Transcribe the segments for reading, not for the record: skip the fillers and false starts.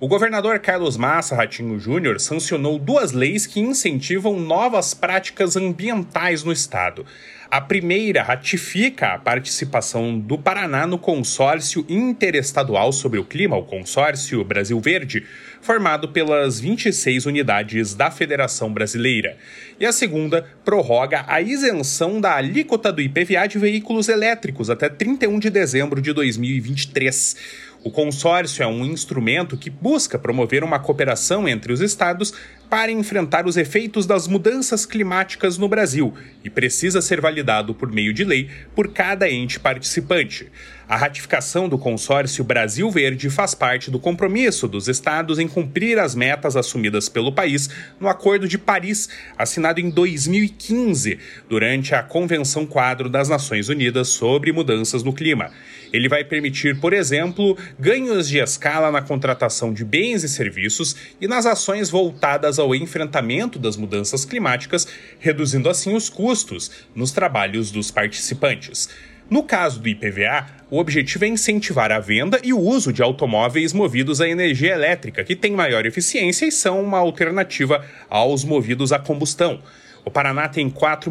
O governador Carlos Massa Ratinho Júnior sancionou 2 leis que incentivam novas práticas ambientais no estado. A primeira ratifica a participação do Paraná no Consórcio Interestadual sobre o Clima, o Consórcio Brasil Verde, formado pelas 26 unidades da Federação Brasileira. E a segunda prorroga a isenção da alíquota do IPVA de veículos elétricos até 31 de dezembro de 2023. O consórcio é um instrumento que busca promover uma cooperação entre os estados para enfrentar os efeitos das mudanças climáticas no Brasil e precisa ser validado por meio de lei por cada ente participante. A ratificação do consórcio Brasil Verde faz parte do compromisso dos estados em cumprir as metas assumidas pelo país no Acordo de Paris, assinado em 2015, durante a Convenção Quadro das Nações Unidas sobre Mudanças no Clima. Ele vai permitir, por exemplo, ganhos de escala na contratação de bens e serviços e nas ações voltadas ao enfrentamento das mudanças climáticas, reduzindo assim os custos nos trabalhos dos participantes. No caso do IPVA, o objetivo é incentivar a venda e o uso de automóveis movidos a energia elétrica, que têm maior eficiência e são uma alternativa aos movidos a combustão. O Paraná tem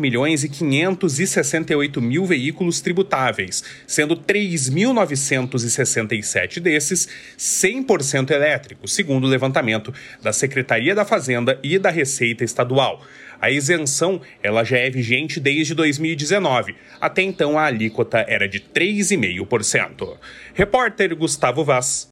4.568.000 veículos tributáveis, sendo 3.967 desses 100% elétricos, segundo o levantamento da Secretaria da Fazenda e da Receita Estadual. A isenção ela já é vigente desde 2019. Até então, a alíquota era de 3,5%. Repórter Gustavo Vaz.